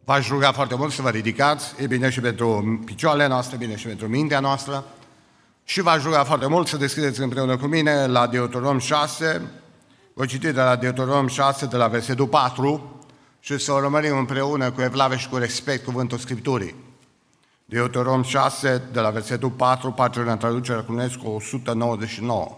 V-aș ruga foarte mult să vă ridicați, e bine și pentru picioarele noastre, e bine și pentru mintea noastră. Și v-aș ruga foarte mult să deschideți împreună cu mine la Deuteronom 6, voi citi de la Deuteronom 6, de la versetul 4, și să urmărim împreună cu evlavie și cu respect cuvântul Scripturii. Deuteronom 6, de la versetul 4, partea în traducerea Clunescu 199.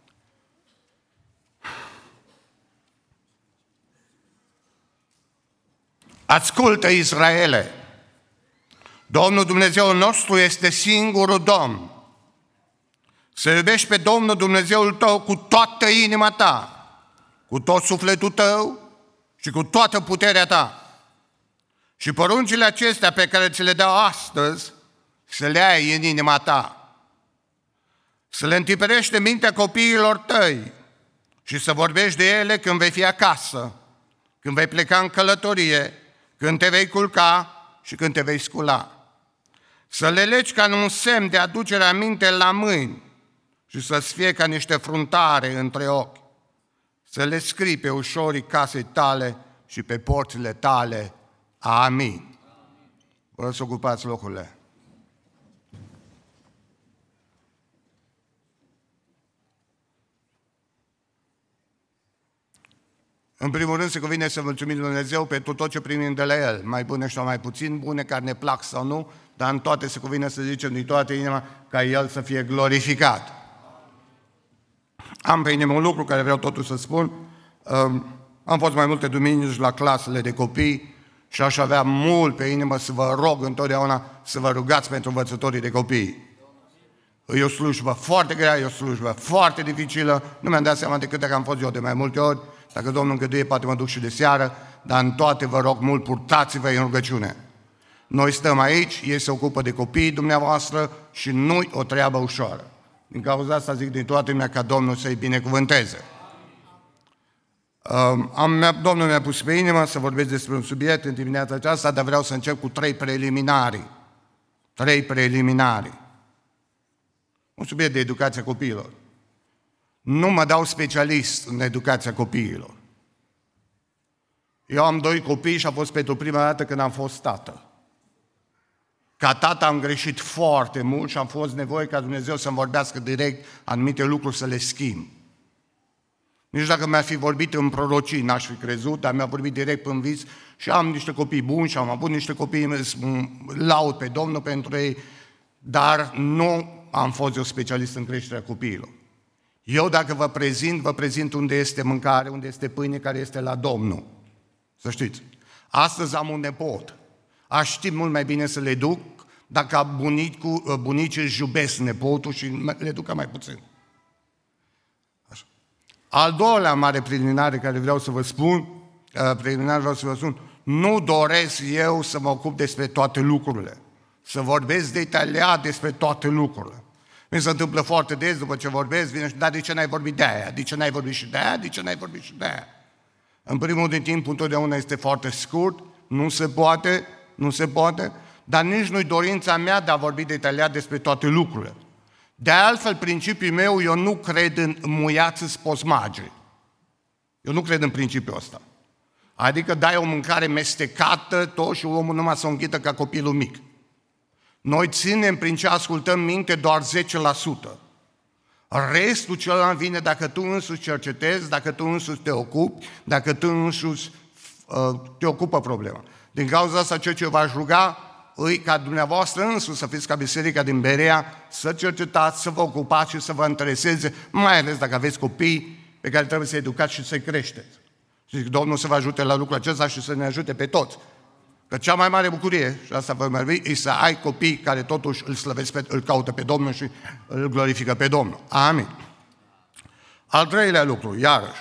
Ascultă, Israele! Domnul Dumnezeul nostru este singurul Domn. Să iubești pe Domnul Dumnezeul tău cu toată inima ta, cu tot sufletul tău și cu toată puterea ta. Și poruncile acestea pe care ți le dau astăzi, să le ai în inima ta. Să le întiperești în mintea copiilor tăi și să vorbești de ele când vei fi acasă, când vei pleca în călătorie, când te vei culca și când te vei scula. Să le legi ca un semn de aducere aminte la mâini și să-ți fie ca niște fruntare între ochi. Să le scrii pe ușorii casei tale și pe porțile tale. Amin. Vă rog să ocupați locurile. În primul rând se cuvine să mulțumim Lui Dumnezeu pentru tot ce primim de la El, mai bune sau mai puțin bune, care ne plac sau nu, dar în toate se cuvine să zicem din toată inima ca El să fie glorificat. Am pe inimă un lucru care vreau totuși să spun. Am fost mai multe duminici la clasele de copii și aș avea mult pe inimă să vă rog întotdeauna să vă rugați pentru învățătorii de copii. E o slujbă foarte grea, e o slujbă foarte dificilă, nu mi-am dat seama decât dacă am fost eu de mai multe ori. Dacă Domnul îngăduie, poate mă duc și de seară, dar în toate vă rog mult, purtați-vă în rugăciune. Noi stăm aici, ei se ocupă de copiii dumneavoastră și nu-i o treabă ușoară. Din cauza asta zic din toată lumea ca Domnul să-i binecuvânteze. Domnul mi-a pus pe inimă să vorbesc despre un subiect în dimineața aceasta, dar vreau să încep cu 3 preliminarii. 3 preliminarii. Un subiect de educația copiilor. Nu mă dau specialist în educația copiilor. Eu am 2 copii și a fost pentru prima dată când am fost tată. Ca tată am greșit foarte mult și am fost nevoie ca Dumnezeu să-mi vorbească direct anumite lucruri să le schimb. Nici dacă mi-ar fi vorbit în prorocii, n-aș fi crezut, dar mi-a vorbit direct în vis și am niște copii buni și am avut niște copii, laud pe Domnul pentru ei, dar nu am fost eu specialist în creșterea copiilor. Eu dacă vă prezint unde este mâncare, unde este pâine, care este la Domnul. Să știți. Astăzi am un nepot. Aș ști mult mai bine să le duc dacă bunicii își iubesc nepotul și le duc mai puțin. Așa. Al doilea mare preliminar care vreau să vă spun, nu doresc eu să mă ocup despre toate lucrurile. Să vorbesc detaliat despre toate lucrurile. Mi se întâmplă foarte des, după ce vorbesc, vine și, dar de ce n-ai vorbit de aia? De ce n-ai vorbit și de aia? De ce n-ai vorbit și de aia? În primul din timp, întotdeauna este foarte scurt, nu se poate, dar nici nu-i dorința mea de a vorbi detaliat despre toate lucrurile. De altfel, principiul meu, eu nu cred în muiață sposmage. Eu nu cred în principiul ăsta. Adică dai o mâncare mestecată, tot și omul numai să o înghită ca copilul mic. Noi ținem prin ce ascultăm minte doar 10%. Restul celălalt vine dacă tu însuți cercetezi, dacă tu însuți te ocupi, dacă tu însuți te ocupă problema. Din cauza asta, ceea ce v-aș ruga îi ca dumneavoastră însuți să fiți ca biserica din Berea, să cercetați, să vă ocupați și să vă intereseze, mai ales dacă aveți copii pe care trebuie să-i educați și să-i creșteți. Și zic, Domnul să vă ajute la lucrul acesta și să ne ajute pe toți. Că cea mai mare bucurie, și asta vă mai e să ai copii care totuși îl slăvesc, îl caută pe Domnul și îl glorifică pe Domnul. Amin. Al treilea lucru, iarăși,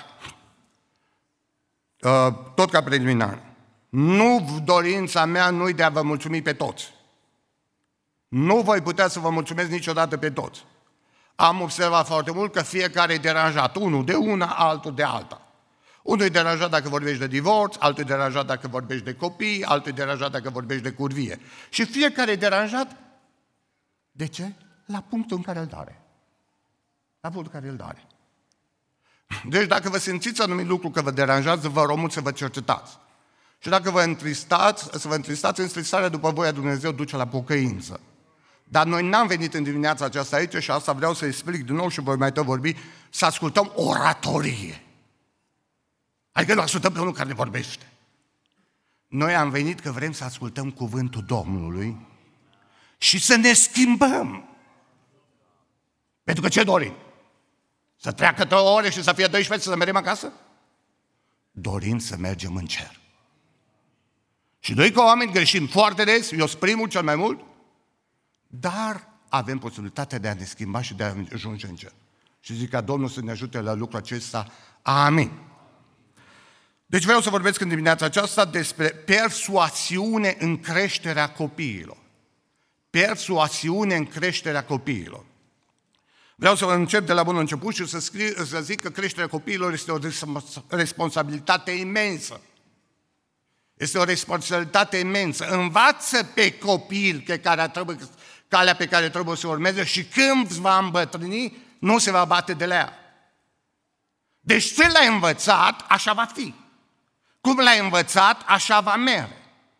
tot ca preliminar, dorința mea nu-i de a vă mulțumi pe toți. Nu voi putea să vă mulțumesc niciodată pe toți. Am observat foarte mult că fiecare e deranjat, unul de una, altul de alta. Unul e deranjat dacă vorbești de divorț, altul e deranjat dacă vorbești de copii, altul e deranjat dacă vorbești de curvie. Și fiecare e deranjat, de ce? La punctul în care îl dare. La punctul în care îl dare. Deci dacă vă simțiți anumit lucru că vă deranjează, vă rog mult să vă cercetați. Și dacă vă întristați, să vă întristați, întristarea după voia Dumnezeu duce la pocăință. Dar noi n-am venit în dimineața aceasta aici și asta vreau să explic din nou și voi mai tot vorbi, să ascultăm oratorie. Adică nu ascultăm pe unul care ne vorbește. Noi am venit că vrem să ascultăm cuvântul Domnului și să ne schimbăm. Pentru că ce dorim? Să treacă 3 ore și să fie 12 să mergem acasă? Dorim să mergem în cer. Și noi ca oameni greșim foarte des, eu sunt primul cel mai mult, dar avem posibilitatea de a ne schimba și de a ajunge în cer. Și zic ca Domnul să ne ajute la lucrul acesta. Amin. Deci vreau să vorbesc în dimineața aceasta despre persuasiune în creșterea copiilor. Persuasiune în creșterea copiilor. Vreau să încep de la bun început și să zic că creșterea copiilor este o responsabilitate imensă. Este o responsabilitate imensă. Învață pe copil calea pe care trebuie să urmeze și când va îmbătrâni, nu se va bate de la ea. Deci ce l-ai învățat, așa va fi. Cum l-ai învățat, așa va merge.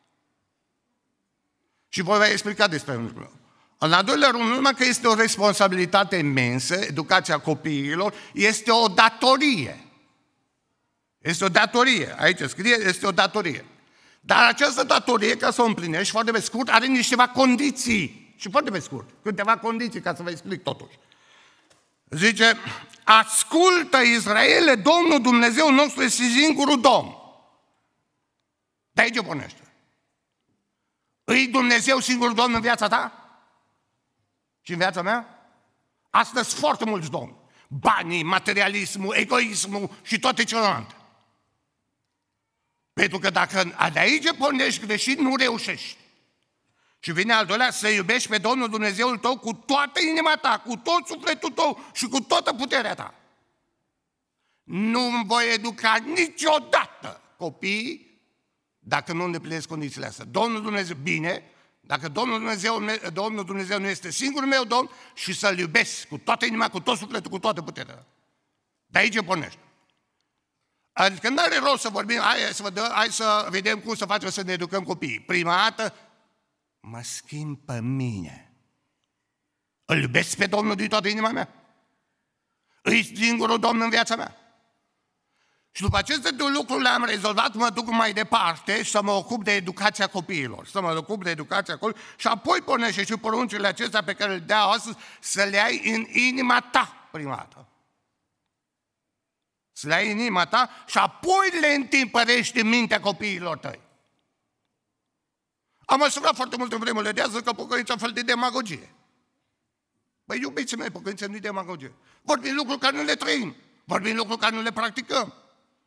Și voi explica despre lucrul. În al doilea rând, nu numai că este o responsabilitate imensă, educația copiilor, este o datorie. Este o datorie. Aici scrie, este o datorie. Dar această datorie, ca să o împlinești, foarte pe scurt, are niște condiții. Și foarte pe scurt, câteva condiții, ca să vă explic totuși. Zice, ascultă Israele, Domnul Dumnezeu nostru este singurul Domn. De aici pornește. Îi Dumnezeu singurul Domn în viața ta? Și în viața mea? Astăzi sunt foarte mulți domni. Banii, materialismul, egoismul și toate celelalte. Pentru că dacă de aici pornești greșit, nu reușești. Și vine al doilea, să iubești pe Domnul Dumnezeul tău cu toată inima ta, cu tot sufletul tău și cu toată puterea ta. Nu voi educa niciodată copiii dacă nu îndeplinesc condițiile astea. Domnul Dumnezeu, bine, dacă Domnul Dumnezeu nu este singurul meu Domn și să-L iubesc cu toată inima, cu tot sufletul, cu toată puterea. De aici pornește. Adică nu are rost să vorbim, hai să vedem cum să facem să ne educăm copiii. Prima dată, mă schimb pe mine. Îl iubesc pe Domnul din toată inima mea. Îi singurul Domn în viața mea. Și după aceste 2 lucruri le-am rezolvat, mă duc mai departe să mă ocup de educația copiilor. Să mă ocup de educația copiilor și apoi pornește și poruncile acestea pe care le dea astăzi să le ai în inima ta prima dată. Să le ai în inima ta și apoi le întimpărești în mintea copiilor tăi. Am măsurat foarte mult în vremurile de azi că pocăința e un fel de demagogie. Băi, iubiții mei, pocăința nu e demagogie. Vorbim lucruri care nu le trăim. Vorbim lucruri care nu le practicăm.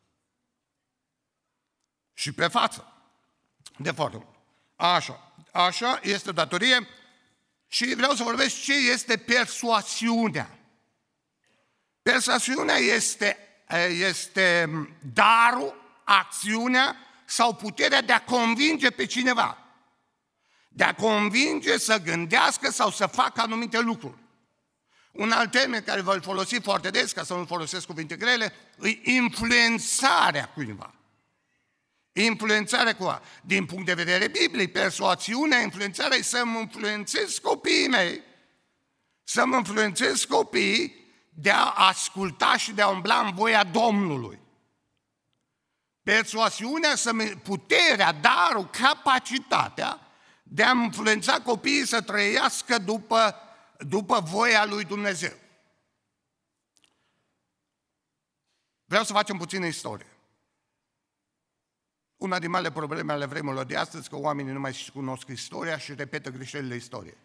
Și pe față. De foarte mult. Așa este datorie și vreau să vorbesc ce este persuasiunea. Persuasiunea este darul, acțiunea sau puterea de a convinge pe cineva. De a convinge să gândească sau să facă anumite lucruri. Un alt termen care voi folosi foarte des, ca să nu folosesc cuvinte grele, e influențarea cuiva. Influențarea cuiva. Din punct de vedere biblic, persuasiunea, influențarea e să-mi influențez copiii mei, să-mi influențez copiii de a asculta și de a umbla în voia Domnului. Persuasiunea, puterea, darul, capacitatea de a influența copiii să trăiască după voia lui Dumnezeu. Vreau să facem puțină istorie. Una din marile probleme ale vremurilor de astăzi, că oamenii nu mai cunosc istoria și repetă greșelile istoriei.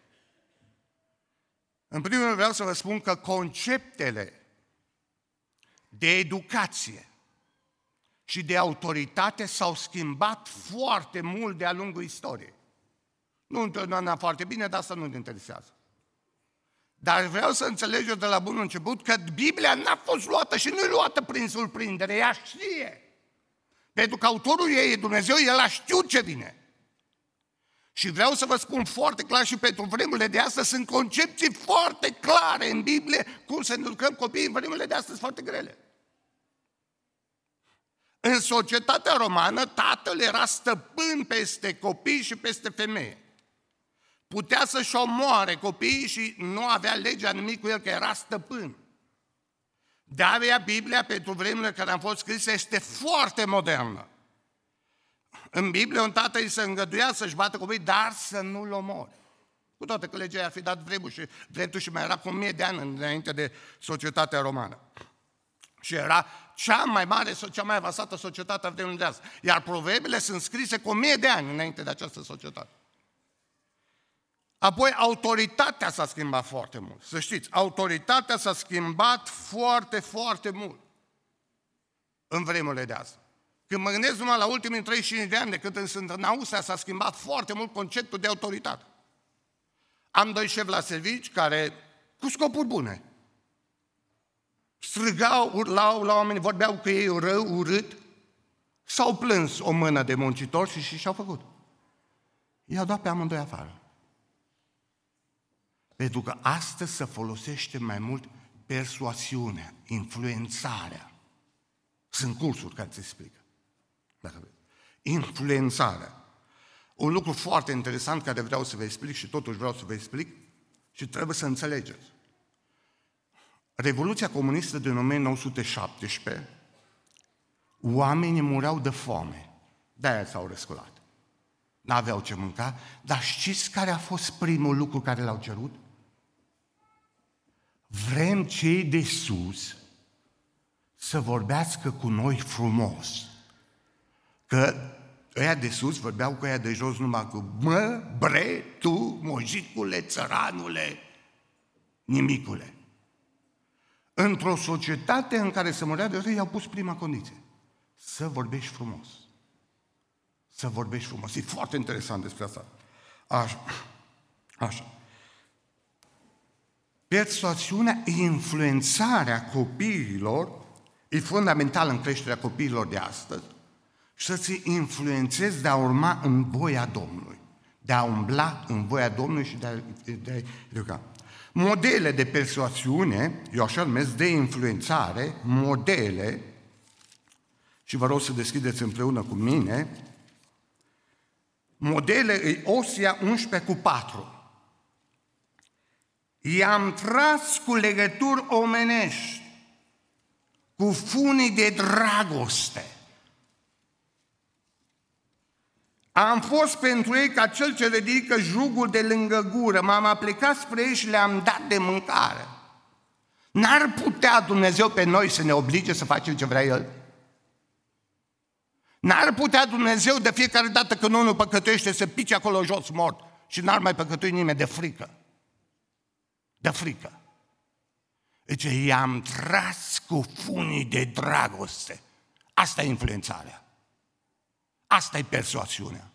În primul rând vreau să vă spun că conceptele de educație și de autoritate s-au schimbat foarte mult de-a lungul istoriei. Nu întotdeauna foarte bine, dar asta nu ne interesează. Dar vreau să înțelegeți de la bun început că Biblia n-a fost luată și nu e luată prin surprindere, ea știe. Pentru că autorul ei e Dumnezeu, El a știut ce vine. Și vreau să vă spun foarte clar și pentru vremurile de astăzi sunt concepții foarte clare în Biblie cum să ne educăm copiii în vremurile de astăzi foarte grele. În societatea romană, tatăl era stăpân peste copii și peste femeie. Putea să-și omoare copiii și nu avea legea nimic cu el, că era stăpân. De-aia Biblia, pentru vremurile care am fost scrise, este foarte modernă. În Biblie, un tată îi se îngăduia să-și bată copiii, dar să nu-l omore. Cu toate că legea i-a fi dat dreptul și mai era cu 1000 de ani înainte de societatea romană. Și era cea mai mare, cea mai avansată societate a vremurilor de azi. Iar proverbele sunt scrise cu 1000 de ani înainte de această societate. Apoi, autoritatea s-a schimbat foarte mult. Să știți, autoritatea s-a schimbat foarte, foarte mult în vremurile de azi. Când mă gândesc numai la ultimii 35 de ani de când sunt în Austria, s-a schimbat foarte mult conceptul de autoritate. Am doi șefi la servici care, cu scopuri bune, strigau, urlau la oameni, vorbeau cu ei rău, urât, s-au plâns o mână de muncitori și și-au făcut. I-au dat pe amândoi afară. Pentru că astăzi se folosește mai mult persuasiunea, influențarea. Sunt cursuri care ți explică. Dacă vreți. Influențarea. Un lucru foarte interesant care vreau să vă explic și totuși vreau să vă explic și trebuie să înțelegeți. Revoluția comunistă din 1917, oamenii mureau de foame. De-aia s-au răsculat. N-aveau ce mânca, dar știți care a fost primul lucru care l-au cerut? Vrem cei de sus să vorbească cu noi frumos. Că ăia de sus vorbeau cu ăia de jos numai cu mă, bre, tu, mojicule, țăranule, nimicule. Într-o societate în care se murea de rău, i-au pus prima condiție. Să vorbești frumos. Să vorbești frumos. E foarte interesant despre asta. Așa. Persuasiunea, influențarea copiilor e fundamentală în creșterea copiilor de astăzi și să-ți influențezi de a urma în voia Domnului, de a umbla în voia Domnului și de a educa. Modele de persuasiune, eu așa numesc, de influențare, modele, și vă rog să deschideți împreună cu mine, modele e Osea 11:4. I-am tras cu legături omenești, cu funii de dragoste. Am fost pentru ei ca cel ce ridică jugul de lângă gură, m-am aplicat spre ei și le-am dat de mâncare. N-ar putea Dumnezeu pe noi să ne oblige să facem ce vrea El? N-ar putea Dumnezeu de fiecare dată când unul păcătuiește să pice acolo jos mort și n-ar mai păcătui nimeni de frică. De frică. Deci i-am tras cu funii de dragoste. Asta e influențarea. Asta e persuasiunea.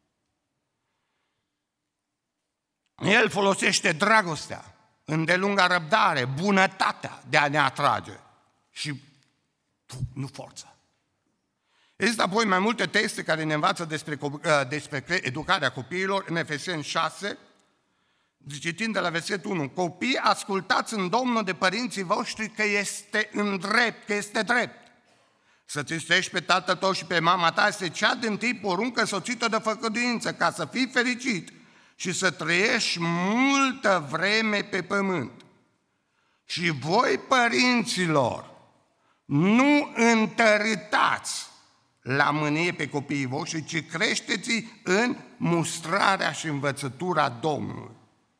El folosește dragostea, îndelunga răbdare, bunătatea de a ne atrage și nu forța. Există apoi mai multe texte care ne învață despre educarea copiilor în Efeseni 6, citind de la versetul 1. Copii, ascultați în Domnul de părinții voștri că este îndrept, că este drept. Să-ți iubești pe tatăl tău și pe mama ta este cea dintâi poruncă soțită de făgăduință, ca să fii fericit și să trăiești multă vreme pe pământ. Și voi, părinților, nu întărâtați la mânie pe copiii voștri, ci creșteți în mustrarea și învățătura Domnului.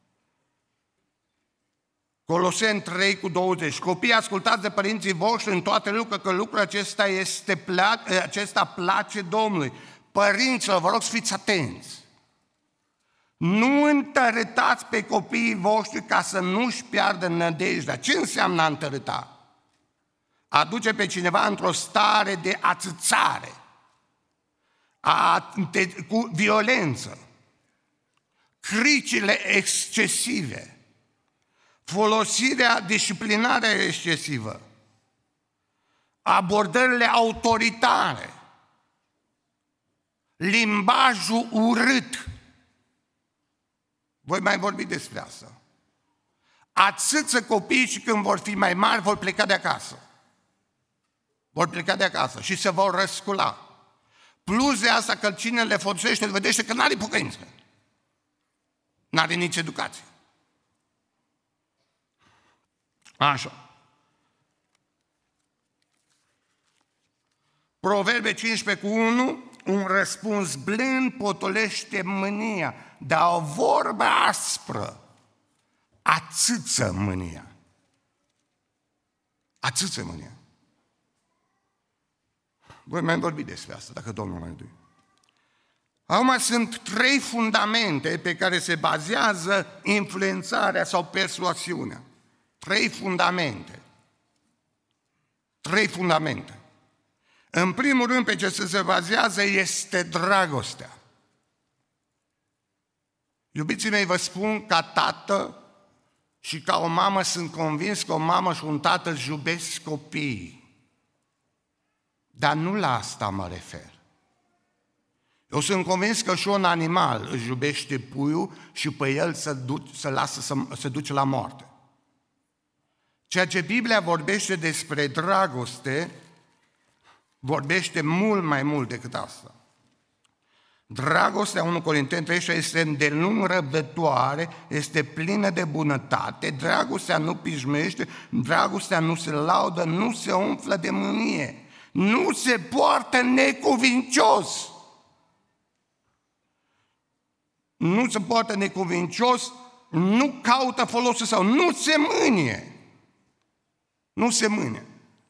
Coloseni 3:20. Copiii, ascultați de părinții voștri în toate lucrurile, că lucrul acesta place Domnului. Părinților, vă rog să fiți atenți. Nu întărâtați pe copiii voștri ca să nu-și piardă nădejdea. Ce înseamnă a întărâta? Aduce pe cineva într-o stare de ațățare, cu violență, cricile excesive, folosirea, disciplinarea excesivă, abordările autoritare, limbajul urât. Voi mai vorbi despre asta. Ațâță copiii și când vor fi mai mari vor pleca de acasă. vor pleca de acasă și se vor răscula. Plus de asta că cine le forțește, îl vedește că n-are pocăință. N-are nici educație. Așa. Proverbe 15:1, un răspuns blând potolește mânia, dar o vorbă aspră ațâță mânia. Ațâță mânia. Voi mai vorbi despre asta, dacă Domnul mai întâi. Acum sunt 3 fundamente pe care se bazează influențarea sau persuasiunea. 3 fundamente. 3 fundamente. În primul rând, pe ce se bazează este dragostea. Iubiții mei, vă spun, ca tată și ca o mamă, sunt convins că o mamă și un tată își iubesc copiii. Dar nu la asta mă refer. Eu sunt convins că și un animal își iubește puiul și pe el să lasă să duce la moarte. Ceea ce Biblia vorbește despre dragoste, vorbește mult mai mult decât asta. Dragostea, 1 Corinteni 13, este îndelung răbdătoare, este plină de bunătate, dragostea nu pismește, dragostea nu se laudă, nu se umflă de mânie, nu se poartă necuvincios. Nu se poartă necuvincios, nu caută folosul sau nu se mânie. Nu se mânie.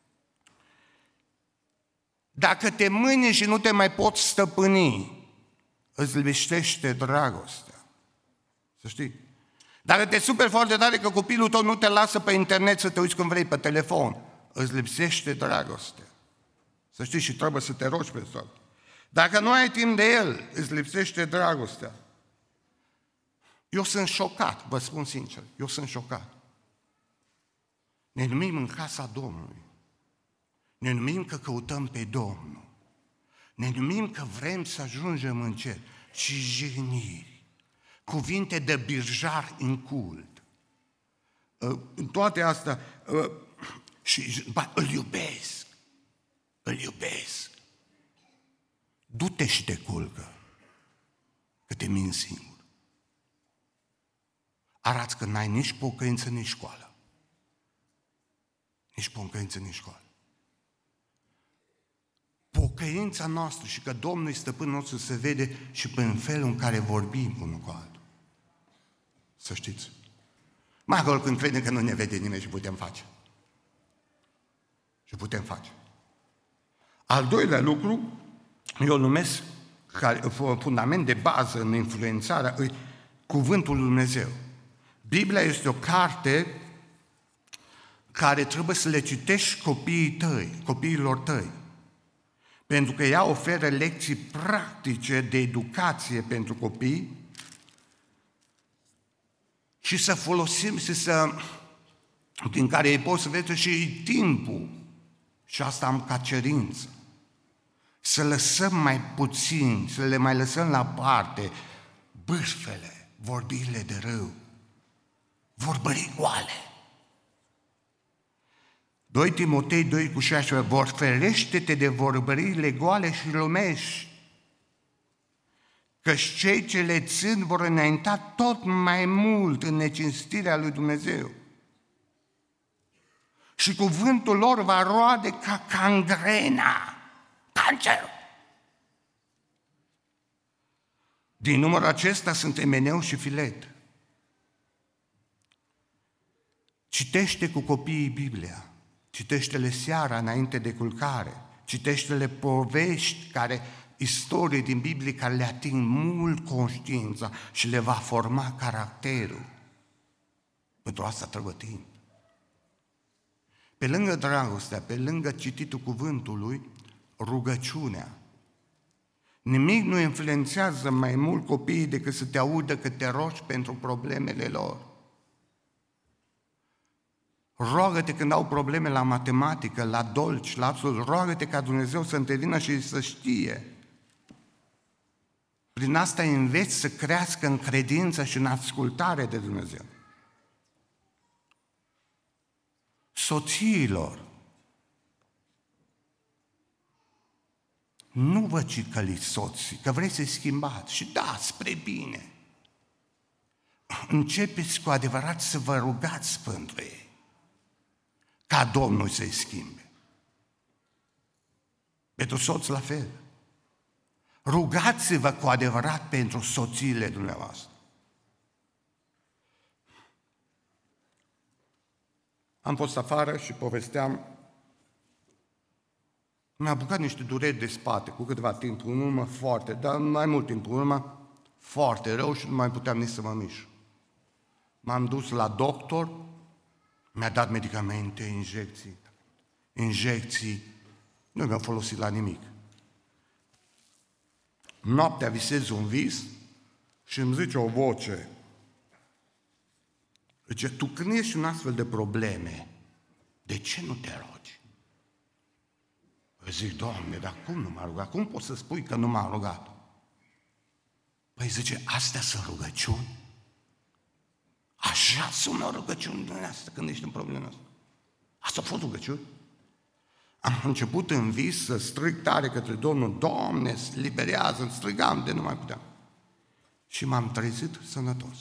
Dacă te mâni și nu te mai poți stăpâni, îți lipsește dragostea. Să știi. Dacă te superi foarte tare că copilul tău nu te lasă pe internet să te uiți când vrei pe telefon, îți lipsește dragostea. Să știi, și trebuie să te rogi pe tot. Dacă nu ai timp de el, îți lipsește dragostea. Eu sunt șocat, vă spun sincer, eu sunt șocat. Ne numim în casa Domnului. Ne numim că căutăm pe Domnul. Ne numim că vrem să ajungem în cer. Și jigniri, cuvinte de birjar în cult. În toate astea, și îl iubesc. Îl iubesc. Du-te și te culcă, că te minți singur. Arăți că n-ai nici pocăință, nici școală. Nici pocăință, nici școală. Pocăința noastră și că Domnul e stăpânul nostru se vede și prin felul în care vorbim unul cu altul. Să știți. Mai acolo când credem că nu ne vede nimeni și putem face. Și putem face. Al doilea lucru, eu îl numesc fundament de bază în influențarea, cuvântul lui Dumnezeu. Biblia este o carte care trebuie să le citești copiilor tăi. Pentru că ea oferă lecții practice de educație pentru copii și să folosim din care ei pot să vede și timpul. Și asta am ca cerință. Să lăsăm mai puțin, să le mai lăsăm la parte bârfele, vorbirile de rău, vorbării goale. 2 Timotei 2:16, vor ferește-te de vorbările goale și lumești, căci cei ce le țin vor înainta tot mai mult în necinstirea lui Dumnezeu. Și cuvântul lor va roade ca gangrena, cancerul. Din numărul acesta sunt Emeneu și Filet. Citește cu copiii Biblia. Citește-le seara înainte de culcare, citește-le povești, istorii din Biblie care le ating mult conștiința și le va forma caracterul. Pentru asta trebuie timp. Pe lângă dragostea, pe lângă cititul cuvântului, rugăciunea. Nimic nu influențează mai mult copiii decât să te audă că te rogi pentru problemele lor. Roagă-te când au probleme la matematică, la dolci, la absolut. Roagă-te ca Dumnezeu să intervină și să știe. Prin asta înveți să crească în credință și în ascultare de Dumnezeu. Soțiilor, nu vă cicăliți soții, că vreți să-i schimbați. Și da, spre bine. Începeți cu adevărat să vă rugați pentru ei, ca Domnul să-i schimbe. Pentru soț la fel. Rugați-vă cu adevărat pentru soțiile dumneavoastră. Am fost afară și povesteam, mi-a apucat niște dureri de spate cu câteva timp în urmă, foarte, dar mai mult timp în urmă, foarte rău și nu mai puteam nici să mă mișc. M-am dus la doctor, mi-a dat medicamente, injecții, nu mi-au folosit la nimic. Noaptea visez un vis și îmi zice o voce, zice, tu când ești în astfel de probleme, de ce nu te rogi? Eu zic, Doamne, dar cum nu m-a rugat? Cum poți să spui că nu m-a rugat? Păi zice, astea sunt rugăciuni? Așa sună rugăciuni din astea când ești în problema asta. Asta a fost rugăciuni? Am început în vis să strig tare către Domnul, Doamne, liberează, strigam de nu mai puteam. Și m-am trezit sănătos.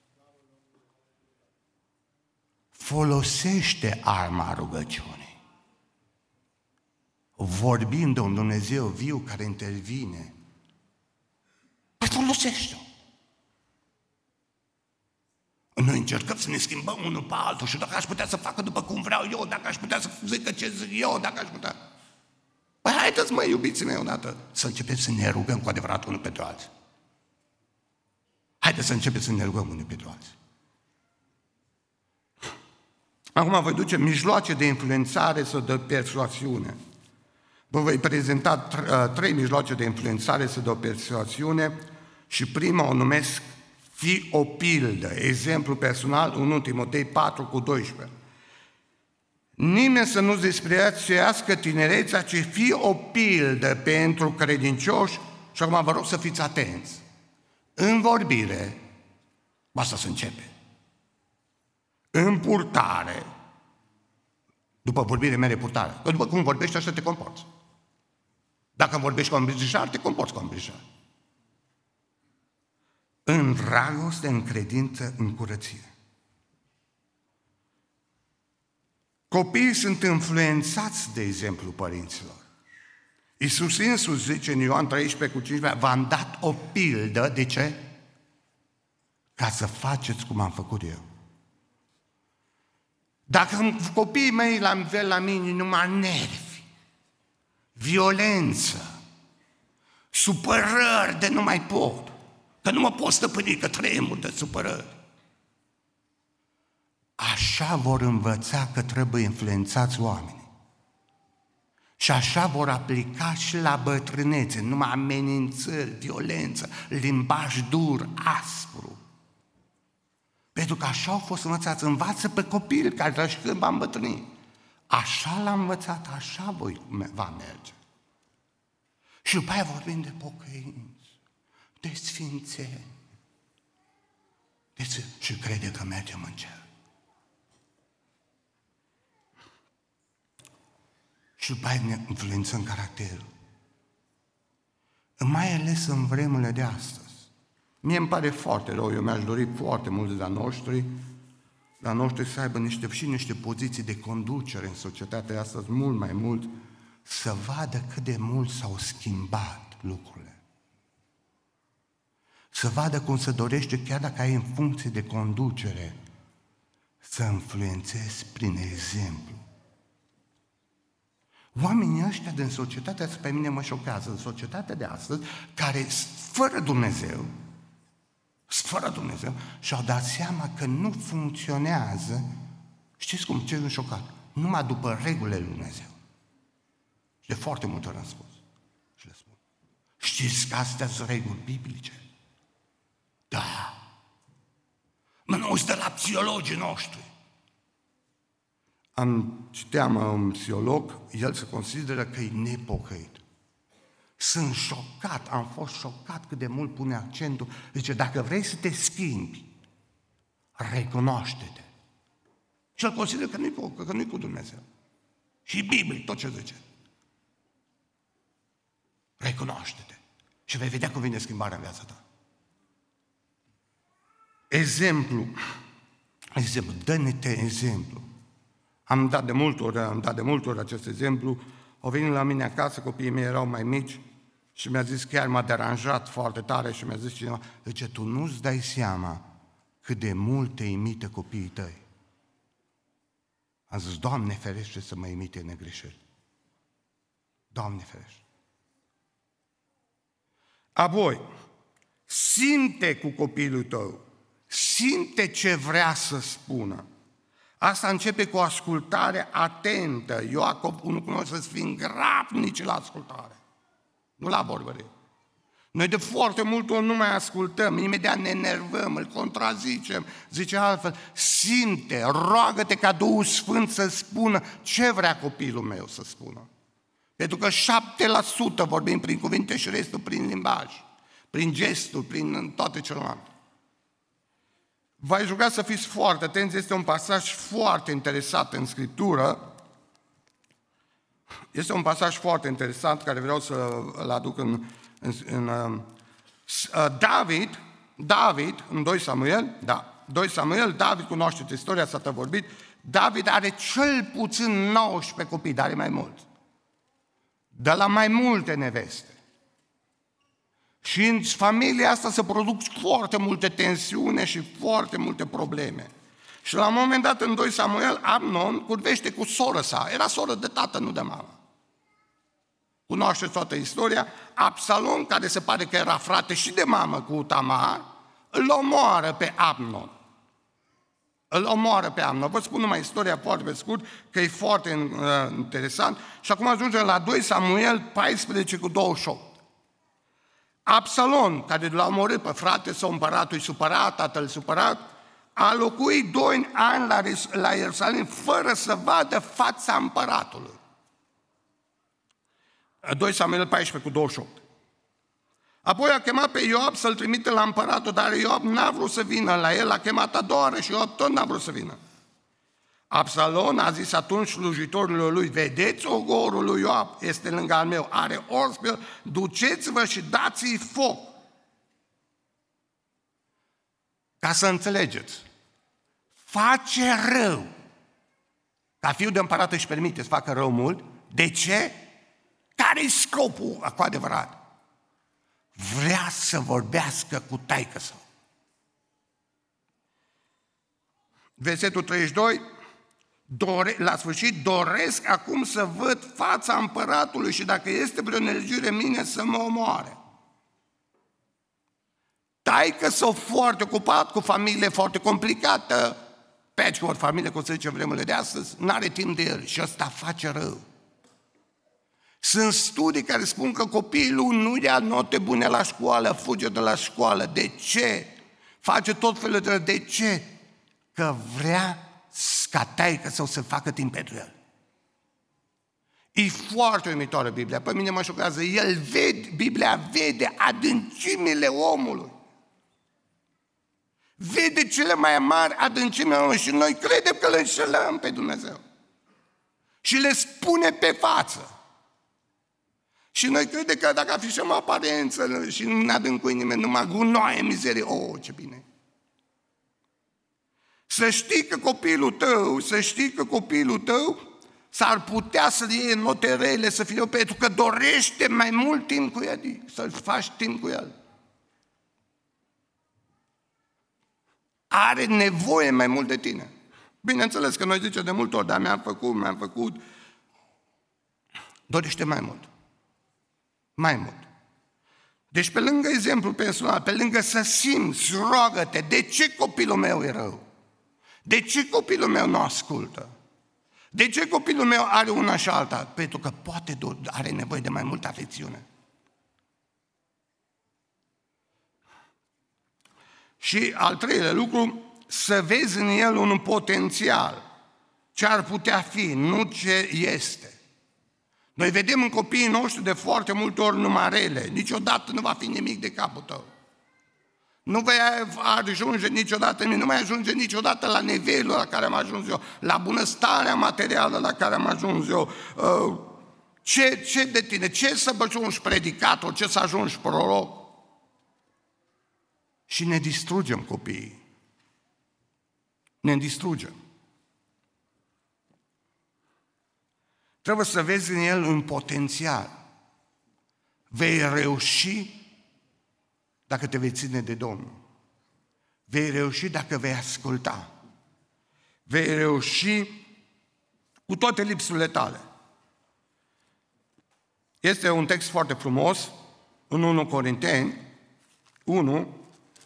Folosește arma rugăciunii. Vorbind de un Dumnezeu viu care intervine, păi folosește-o. Noi încercăm să ne schimbăm unul pe altul și dacă aș putea să facă după cum vreau eu, dacă aș putea să zică ce zic eu, dacă aș putea... Păi haideți, măi, iubiții mei, odată să începem să ne rugăm cu adevărat unul pentru alții. Haideți să începem să ne rugăm unul pentru alții. Acum voi duce mijloace de influențare sau de persuasiune. Vă voi prezenta 3 mijloace de influențare sau de persuasiune și prima o numesc fii o pildă, exemplu personal, 1 Timotei 4:12. Nimeni să nu-ți desprețuiască tinerețea, ci fii o pildă pentru credincioși și acum vă rog să fiți atenți. În vorbire, asta se începe. În purtare, după vorbire mere purtare, că după cum vorbești așa te comporți. Dacă vorbești ca un brișar, te comporți ca un brișar. În dragoste, în credință, în curăție. Copiii sunt influențați de exemplu părinților. Iisus însuși zice în Ioan 13:15, v-am dat o pildă, de ce? Ca să faceți cum am făcut eu. Dacă copiii mei la mine numai nervi, violență, supărări de nu mai pot, că nu mă pot stăpâni, că tremur de supărări. Așa vor învăța că trebuie influențați oamenii. Și așa vor aplica și la bătrânețe, numai amenințări, violență, limbaj dur, aspru. Pentru că așa au fost învățați. Învață pe copil care și când va îmbătrâni. Așa l-a învățat, așa va merge. Și după aia vorbim de pocăință, de sfințenie. Și crede că mergem în cer. Și după aia ne influențăm caracterul. Mai ales în vremurile de astăzi. Mie îmi pare foarte rău, eu mi-aș dori foarte mult de la noștri să aibă niște poziții de conducere în societatea astăzi, mult mai mult, să vadă cât de mult s-au schimbat lucrurile. Să vadă cum se dorește, chiar dacă ai în funcție de conducere, să influențezi prin exemplu. Oamenii ăștia din societatea asta pe mine mă șochează, în societatea de astăzi, care fără Dumnezeu, și-au dat seama că nu funcționează, știți cum, ce e șocat? Numai după regulile lui Dumnezeu. Și de foarte multe ori am spus. Și le spun. Știți că astea sunt reguli biblice? Da. Mă nu uiți de la psihologii noștri. Citeam un psiholog, el se consideră că e nepocăit. Sunt șocat, am fost șocat cât de mult pune accentul. Zice, dacă vrei să te schimbi, recunoaște-te. Și el consideră că nu-i cu Dumnezeu. Și Biblie, tot ce zice. Recunoaște-te și vei vedea cum vine schimbarea în viața ta. Exemplu, dă-ne-te exemplu. Am dat de multe ori acest exemplu. Au venit la mine acasă, copiii mei erau mai mici și mi-a zis, chiar m-a deranjat foarte tare și mi-a zis cineva, zice, tu nu-ți dai seama cât de mult te imită copiii tăi. Am zis, Doamne ferește să mă imite negreșeli. Doamne ferește. Apoi, simte cu copilul tău, simte ce vrea să spună. Asta începe cu o ascultare atentă. Iacov 1:9 să fim grabnici la ascultare, nu la vorbărie. Noi de foarte multe ori nu mai ascultăm, imediat ne enervăm, îl contrazicem, zice altfel, simte, roagă-te ca Duhul Sfânt să spună ce vrea copilul meu să spună. Pentru că 7% vorbim prin cuvinte și restul prin limbaj, prin gesturi, prin toate celelalte. V-aș ruga să fiți foarte atenți, este un pasaj foarte interesant în Scriptură. Este un pasaj foarte interesant care vreau să-l aduc în David, în 2 Samuel, David, cunoașteți istoria, s-a vorbit, David are cel puțin 19 copii, dar are mai mult. De la mai multe neveste. Și în familia asta se produc foarte multe tensiune și foarte multe probleme. Și la un moment dat, în 2 Samuel, Amnon curvește cu soră sa. Era soră de tată, nu de mamă. Cunoașteți toată istoria. Absalom, care se pare că era frate și de mamă cu Tamar, îl omoară pe Amnon. Vă spun numai istoria foarte pe scurt, că e foarte interesant. Și acum ajungem la 2 Samuel 14:28. Absalom, care l-a omorât pe frate său, împăratul supărat, tatăl supărat, a locuit 2 ani la Ierusalim fără să vadă fața împăratului. 2 Samuel 14:28. Apoi a chemat pe Ioab să-l trimite la împăratul, dar Ioab n-a vrut să vină la el, a chemat a doua oară și Ioab tot n-a vrut să vină. Absalom a zis atunci slujitorilor lui, vedeți ogorul lui Ioab, este lângă al meu, are ors pe el, duceți-vă și dați-i foc. Ca să înțelegeți, face rău. Ca fiul de împărat își permite să facă rău mult. De ce? Care-i scopul cu adevărat? Vrea să vorbească cu taică-său. Versetul 32, la sfârșit, doresc acum să văd fața împăratului și dacă este vreo nelegiuire mine să mă omoare. Taică-său foarte ocupat, cu familie foarte complicată, patchwork familie, cum se zice în vremurile de astăzi, n-are timp de el și ăsta face rău. Sunt studii care spun că copilul nu ia note bune la școală, fuge de la școală. De ce? Face tot felul de... De ce? Că vrea ca taică-său să facă timp pentru el. E foarte uimitoare Biblia. Pe mine mă șochează. Biblia vede adâncimile omului. Vede cele mai mari adâncimile omului și noi credem că le înșelăm pe Dumnezeu. Și le spune pe față. Și noi credem că dacă afișăm aparență și nu ne adâncui nimeni, numai gunoaie, mizerie, ce bine. Să știi că copilul tău s-ar putea să iei note rele, să fie pentru că dorește mai mult timp cu el, să faci timp cu el. Are nevoie mai mult de tine. Bineînțeles că noi zicem de multe ori, dar mi-am făcut. Dorește mai mult. Mai mult. Deci pe lângă exemplu personal, pe lângă să simți, roagă-te, de ce copilul meu e rău? De ce copilul meu nu ascultă? De ce copilul meu are una și alta? Pentru că poate are nevoie de mai multă afecțiune. Și al treilea lucru, să vezi în el un potențial. Ce ar putea fi, nu ce este. Noi vedem în copiii noștri de foarte multe ori numai rele. Niciodată nu va fi nimic de capul tău. Nu vei ajunge niciodată, nu mai ajunge niciodată la nivelul la care am ajuns eu, la bunăstarea materială la care am ajuns eu. Ce de tine? Ce să ajungi predicator? Ce să ajungi proroc? Și ne distrugem copiii. Ne distrugem. Trebuie să vezi în el un potențial. Vei reuși dacă te vei ține de Domnul. Vei reuși dacă vei asculta. Vei reuși cu toate lipsurile tale. Este un text foarte frumos în 1 Corinteni 1,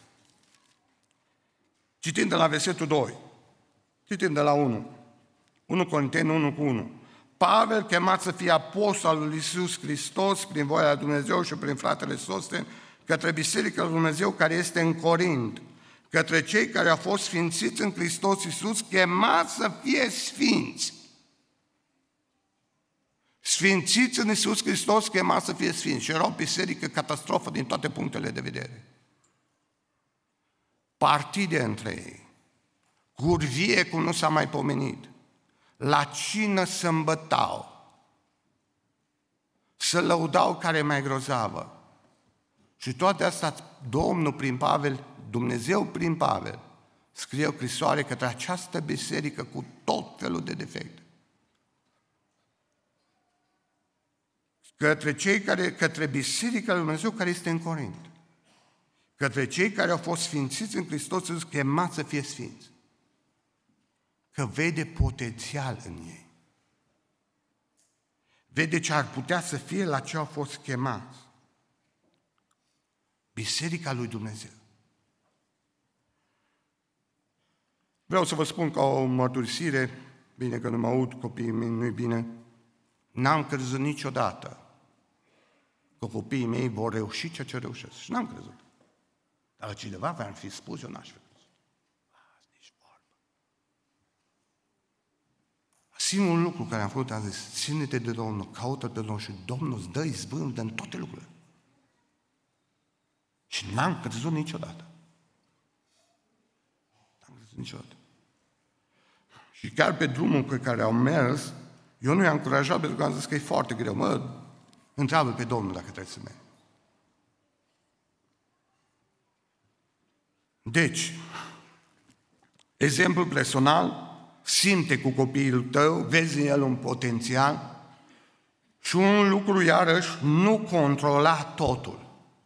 citind de la versetul 2. Citim de la 1. 1 Corinteni 1 cu 1. Pavel, chemat să fie apostol al lui Iisus Hristos prin voia lui Dumnezeu și prin fratele Sosten, către Biserica lui Dumnezeu care este în Corint, către cei care au fost sfințiți în Hristos Iisus, chemați să fie sfinți. Sfințiți în Iisus Hristos, chemați să fie sfinți. Și era o biserică catastrofă din toate punctele de vedere. Partide între ei, curvie cum nu s-a mai pomenit, la cină se îmbătau, să lăudau care e mai grozavă. Și toate astea, Domnul prin Pavel, Dumnezeu prin Pavel, scrie o scrisoare către această biserică cu tot felul de defecte. Către biserica lui Dumnezeu care este în Corint. Către cei care au fost sfințiți în Hristos Iisus, chemați să fie sfinți. Că vede potențial în ei. Vede ce ar putea să fie la ce au fost chemați. Biserica lui Dumnezeu. Vreau să vă spun ca o mărturisire, bine că nu mă aud copiii mei, nu-i bine, n-am crezut niciodată că copiii mei vor reuși ceea ce reușesc. Și n-am crezut. Dar la cineva v-ar fi spus, eu n-aș fi crezut. Nici vorbă. Singurul lucru care am făcut, am zis, ține-te de Domnul, caută pe Domnul și Domnul îți dă izbândă în toate lucrurile. Și n-am crezut niciodată. N-am crezut niciodată. Și chiar pe drumul pe care au mers, eu nu i-am încurajat pentru că am zis că e foarte greu. Întreabă pe Domnul dacă trebuie să merg. Deci, exemplu personal, simte cu copilul tău, vezi în el un potențial și un lucru iarăși, nu controla totul.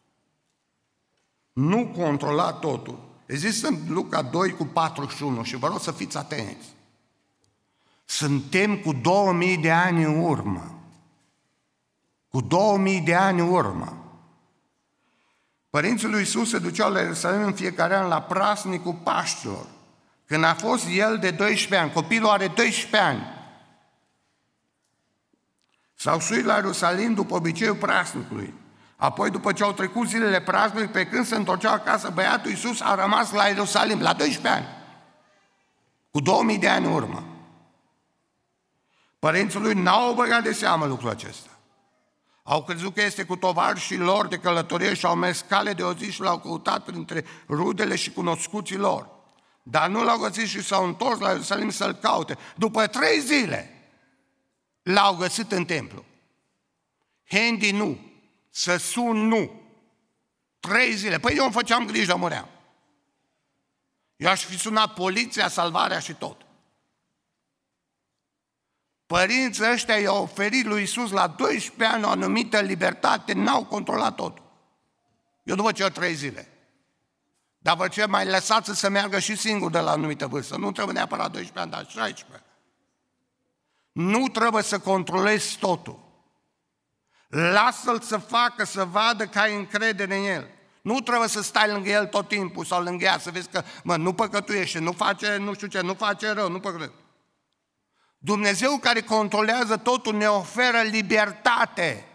Nu controla totul. Există în Luca 2 cu 41 și vă rog să fiți atenți. Suntem cu 2000 de ani în urmă. Cu 2000 de ani în urmă. Părinții lui Iisus se duceau la Ierusalim în fiecare an la praznicul Paștilor. Când a fost el de 12 ani, copilul are 12 ani, s-au suit la Ierusalim după obiceiul praznicului. Apoi, după ce au trecut zilele praznicului, pe când se întorceau acasă, băiatul Iisus a rămas la Ierusalim, la 12 ani, cu 2000 de ani în urmă. Părinții lui n-au băgat de seamă lucrul acesta. Au crezut că este cu tovarășii lor de călătorie și au mers cale de o zi și l-au căutat printre rudele și cunoscuții lor. Dar nu l-au găsit și s-au întors la Ierusalim să-l caute. După 3 zile l-au găsit în templu. Handy nu, să sun nu. 3 zile. Păi eu îmi făceam grijă, muream. Eu aș fi sunat poliția, salvarea și tot. Părinții ăștia i-au oferit lui Iisus la 12 ani o anumită libertate, n-au controlat totul. Eu nu vă cer 3 zile. Dar vă cer mai lăsați să meargă și singur de la anumită vârstă. Nu trebuie neapărat 12 ani, dar 16. Nu trebuie să controlezi totul. Lasă-l să facă, să vadă că ai încredere în el. Nu trebuie să stai lângă el tot timpul sau lângă ea, să vezi că nu păcătuiește, nu face nu știu ce, nu face rău, nu păcătuiește. Dumnezeu care controlează totul ne oferă libertate.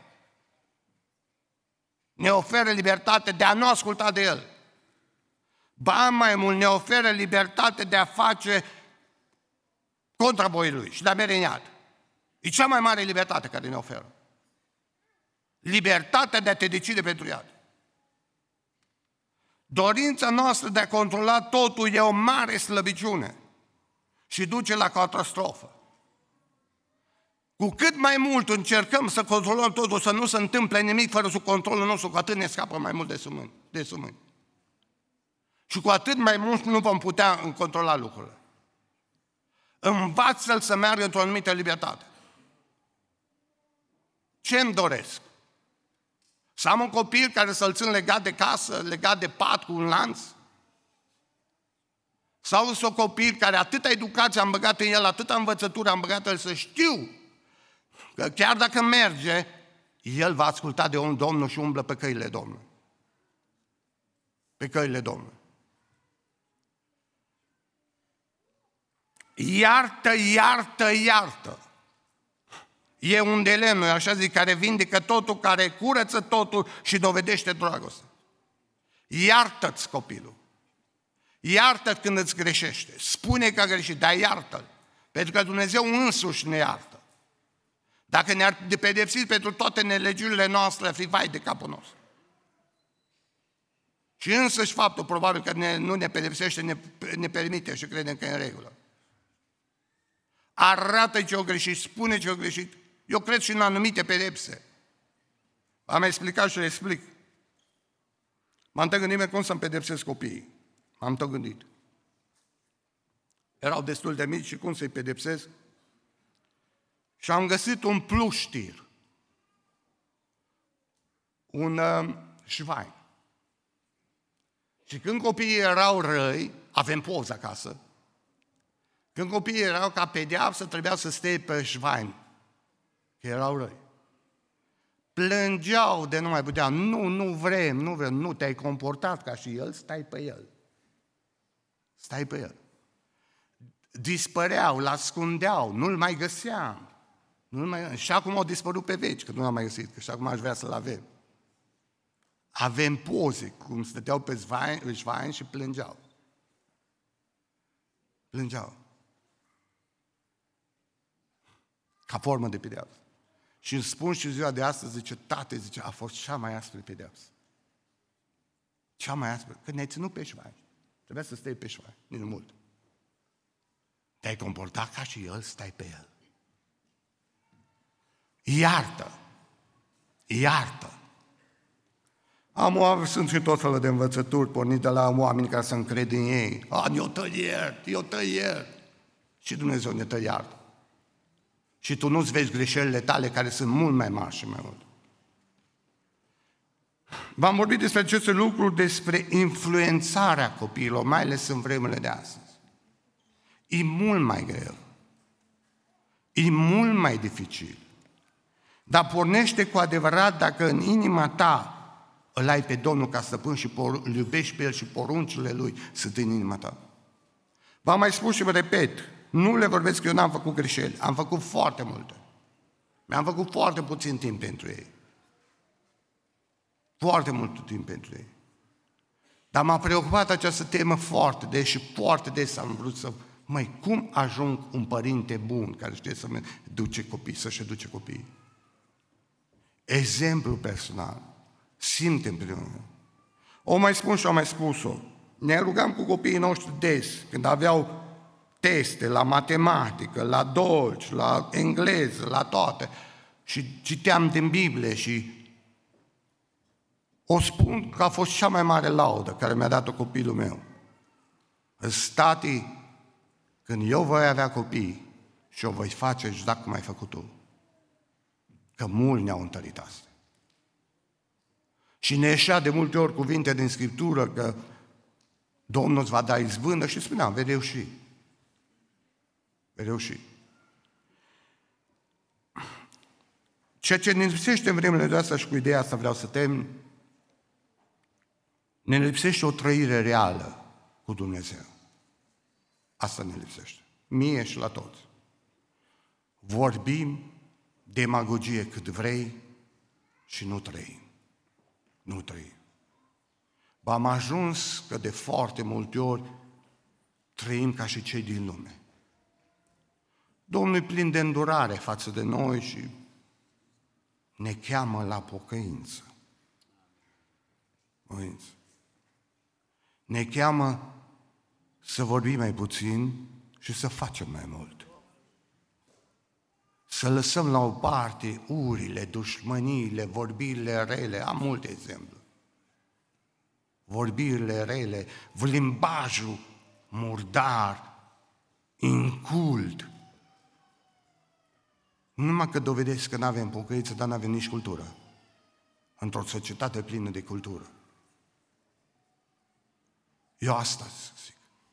Ne oferă libertate de a nu asculta de El. Ba mai mult, ne oferă libertate de a face contra voii Lui și de a merge în iad. E cea mai mare libertate care ne oferă. Libertatea de a te decide pentru iad. Dorința noastră de a controla totul e o mare slăbiciune și duce la catastrofă. Cu cât mai mult încercăm să controlăm totul, să nu se întâmple nimic fără sub controlul nostru, cu atât ne scapă mai mult de sumâni. Și cu atât mai mult nu vom putea controla lucrurile. Învață-l să meargă într-o anumită libertate. Ce îmi doresc? Să am un copil care să-l țin legat de casă, legat de pat cu un lanț? Sau să un copil care atâta educație am băgat în el, atâta învățătură am băgat în el, să știu că chiar dacă merge, el va asculta de Domnul și umblă pe căile Domnului. Pe căile Domnului. Iartă, iartă, iartă. E un de lemn, așa zic, care vindecă totul, care curăță totul și dovedește dragoste. Iartă-ți copilul. Iartă-l când îți greșește. Spune că a greșit, dar iartă-l. Pentru că Dumnezeu însuși ne iartă. Dacă ne-ar pedepsi pentru toate nelegiurile noastre, ar fi vai de capul nostru. Și însăși faptul, probabil că nu ne pedepsește, ne permite și credem că e în regulă. Arată ce-o greșit, spune ce-o greșit. Eu cred și în anumite pedepse. Am explicat și le explic. M-am tot gândit cum să-mi pedepsesc copiii. M-am tot gândit. Erau destul de mici și cum să-i pedepsesc? Și am găsit un pluștir. Un șvain. Și când copiii erau răi, avem poză acasă, când copiii erau ca pedeapsă, trebuia să stea pe șvain, că erau răi. Plângeau de nu mai puteau. Nu vrem, nu te-ai comportat ca și el, stai pe el. Stai pe el. Dispăreau, l-ascundeau, nu-l mai găseam. Și acum au dispărut pe veci, că nu l-am mai găsit, că și acum aș vrea să-l avem. Avem poze, cum stăteau pe șvain și plângeau. Plângeau. Ca formă de pedeapsă. Și îmi spun și ziua de astăzi, zice, tate, zice, a fost cea mai aspră pedeapsă. Cea mai aspră. Că ne-ai ținut pe șvain. Trebuia să stai pe șvain, nici mult. Te-ai comportat ca și el, stai pe el. Iartă. Iartă. Sunt și tot felul de învățături pornite de la oameni care să încred în ei. Eu te iert. Și Dumnezeu ne te iartă. Și tu nu-ți vezi greșelile tale care sunt mult mai mari și mai mult. V-am vorbit despre aceste lucruri, despre influențarea copiilor, mai ales în vremurile de astăzi. E mult mai greu. E mult mai dificil. Dar pornește cu adevărat dacă în inima ta îl ai pe Domnul ca stăpân și îl iubești pe El și poruncile Lui sunt în inima ta. V-am mai spus și vă repet, nu le vorbesc că eu n-am făcut greșeli, am făcut foarte multe. Mi-am făcut foarte puțin timp pentru ei. Foarte mult timp pentru ei. Dar m-a preocupat această temă foarte des și foarte des am vrut să... cum ajung un părinte bun care știe să-și educe copiii? Exemplu personal. Simte împreună. O mai spun și o mai spus-o. Ne rugam cu copiii noștri des, când aveau teste la matematică, la dolci, la engleză, la toate. Și citeam din Biblie și o spun că a fost cea mai mare laudă care mi-a dat-o copilul meu. Tati, când eu voi avea copii și o voi face exact cum ai făcut tu. Că mulți ne-au întărit asta. Și ne ieșea de multe ori cuvinte din Scriptură că Domnul îți va da izbândă și spuneam, vei reuși. Vei reuși. Ceea ce ne lipsește în vremurile de astea și cu ideea asta vreau să termin, ne lipsește o trăire reală cu Dumnezeu. Asta ne lipsește. Mie și la toți. Vorbim demagogie cât vrei și nu trăim. Nu trăim. Am ajuns că de foarte multe ori trăim ca și cei din lume. Domnul e plin de îndurare față de noi și ne cheamă la pocăință. Ne cheamă să vorbim mai puțin și să facem mai mult. Să lăsăm la o parte urile, dușmăniile, vorbirile rele, am multe exemple. Vorbirile rele, limbajul murdar, incult. Nu numai că dovedesc că nu avem pocăință, dar nu avem nici cultură. Într-o societate plină de cultură. Eu asta zic.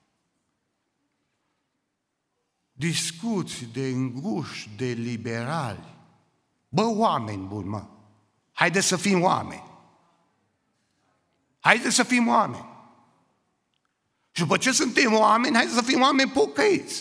Discuții de înguși, de liberali. Bă, oameni buni, mă! Haideți să fim oameni! Haideți să fim oameni! Și după ce suntem oameni, haideți să fim oameni pocăiți!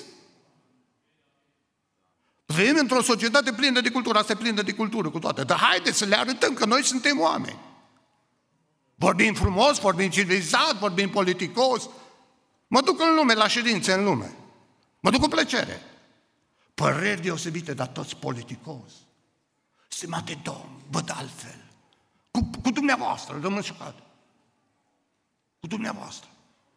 Trăim într-o societate plină de cultură, asta e plină de cultură cu toate, dar haideți să le arătăm că noi suntem oameni! Vorbim frumos, vorbim civilizat, vorbim politicos. Mă duc în lume, la ședințe în lume. Mă duc cu plăcere. Păreri deosebite, dar toți politicos. Stimate Domn, văd altfel. Cu dumneavoastră, Domnul Șucat. Cu dumneavoastră.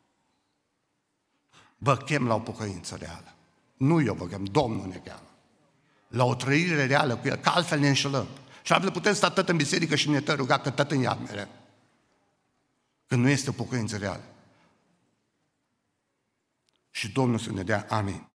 Vă chem la o pocăință reală. Nu eu vă chem, Domnul ne cheamă. La o trăire reală cu El, că altfel ne înșelăm. Și altfel putem sta tot în biserică și ne ruga că tot în iad mereu. Că nu este o pocăință reală. Și Domnul să ne dea amin.